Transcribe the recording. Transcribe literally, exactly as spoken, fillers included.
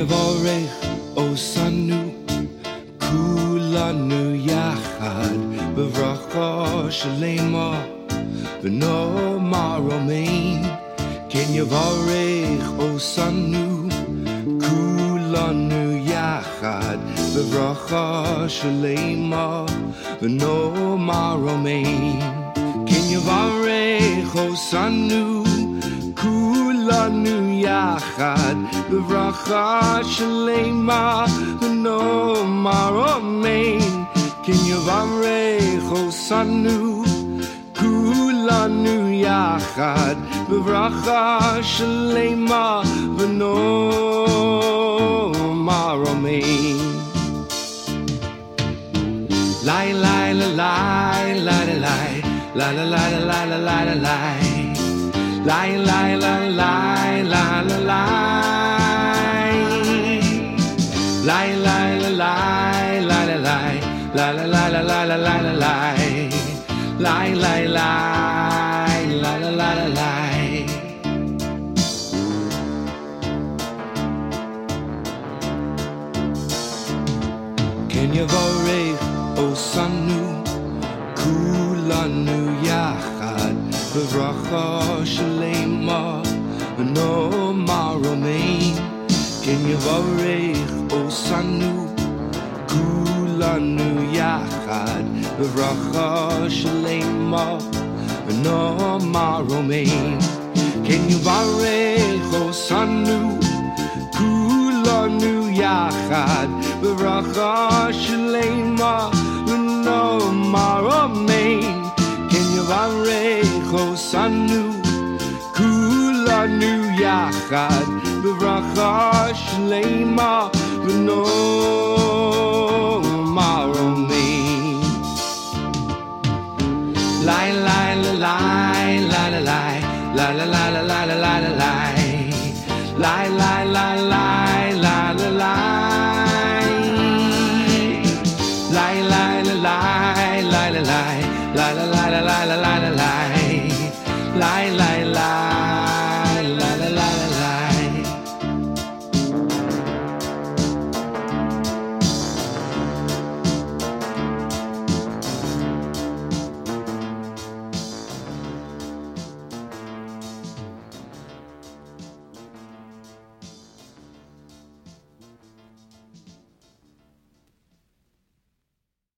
יבורך אותנו כולנו יחד בברכה שלמה ונאמר אמן. כן יבורך אותנו כולנו יחד בברכה שלמה ונאמר אמן. כן יבורך אותנו כולנו יחד בברכה שלמה ונאמר אמן. כן יברך אותנו כולנו יחד בברכה שלמה ונאמר אמן. לי לי לי לי לי לי לי לי לי לי לי Lie, lie, lie, lie, lie, lie, lie. Lie, lie, lie, lie, lie, lie, lie, lie, lie, lie, lie, lie, lie. Lie, lie, lie, lie, lie, lie, lie. כן יבורך אותנו כולנו יחד בברכה שלמה ונאמר אמן. כן יברך אותנו כולנו יחד בברכה שלמה ונאמר אמן. כן יברך אותנו כולנו יחד בברכה שלמה ונאמר אמן. כן יברך אותנו כולנו יחד בברכה שלמה ונאמר